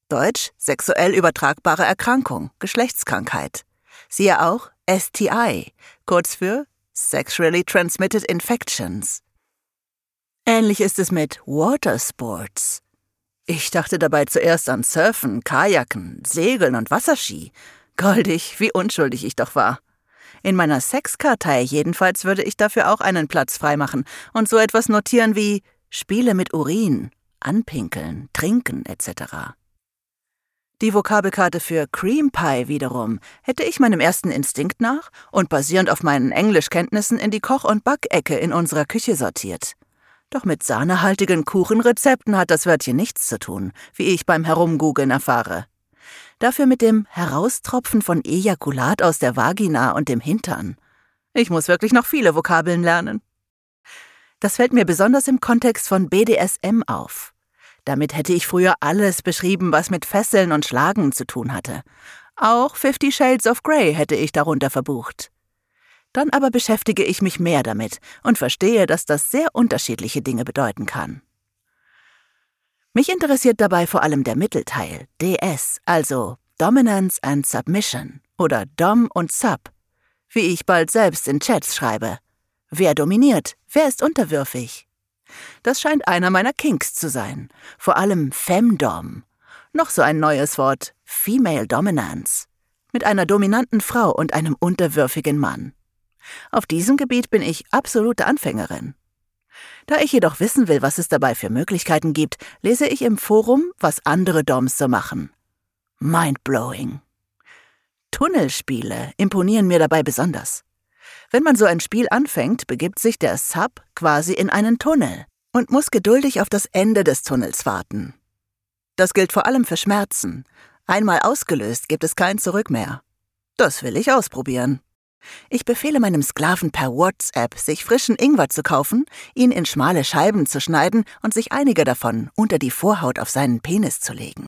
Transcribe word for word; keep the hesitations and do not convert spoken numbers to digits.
Deutsch sexuell übertragbare Erkrankung, Geschlechtskrankheit. Siehe auch S T I, kurz für Sexually Transmitted Infections. Ähnlich ist es mit Watersports. Ich dachte dabei zuerst an Surfen, Kajaken, Segeln und Wasserski. Goldig, wie unschuldig ich doch war. In meiner Sexkartei jedenfalls würde ich dafür auch einen Platz freimachen und so etwas notieren wie Spiele mit Urin, Anpinkeln, Trinken et cetera. Die Vokabelkarte für Cream Pie wiederum hätte ich meinem ersten Instinkt nach und basierend auf meinen Englischkenntnissen in die Koch- und Backecke in unserer Küche sortiert. Doch mit sahnehaltigen Kuchenrezepten hat das Wörtchen nichts zu tun, wie ich beim Herumgoogeln erfahre. Dafür mit dem Heraustropfen von Ejakulat aus der Vagina und dem Hintern. Ich muss wirklich noch viele Vokabeln lernen. Das fällt mir besonders im Kontext von B D S M auf. Damit hätte ich früher alles beschrieben, was mit Fesseln und Schlagen zu tun hatte. Auch Fifty Shades of Grey hätte ich darunter verbucht. Dann aber beschäftige ich mich mehr damit und verstehe, dass das sehr unterschiedliche Dinge bedeuten kann. Mich interessiert dabei vor allem der Mittelteil, D S, also Dominance and Submission oder Dom und Sub, wie ich bald selbst in Chats schreibe. Wer dominiert, wer ist unterwürfig? Das scheint einer meiner Kinks zu sein, vor allem Femdom. Noch so ein neues Wort, Female Dominance, mit einer dominanten Frau und einem unterwürfigen Mann. Auf diesem Gebiet bin ich absolute Anfängerin. Da ich jedoch wissen will, was es dabei für Möglichkeiten gibt, lese ich im Forum, was andere Doms so machen. Mindblowing. Tunnelspiele imponieren mir dabei besonders. Wenn man so ein Spiel anfängt, begibt sich der Sub quasi in einen Tunnel und muss geduldig auf das Ende des Tunnels warten. Das gilt vor allem für Schmerzen. Einmal ausgelöst, gibt es kein Zurück mehr. Das will ich ausprobieren. Ich befehle meinem Sklaven per WhatsApp, sich frischen Ingwer zu kaufen, ihn in schmale Scheiben zu schneiden und sich einige davon unter die Vorhaut auf seinen Penis zu legen.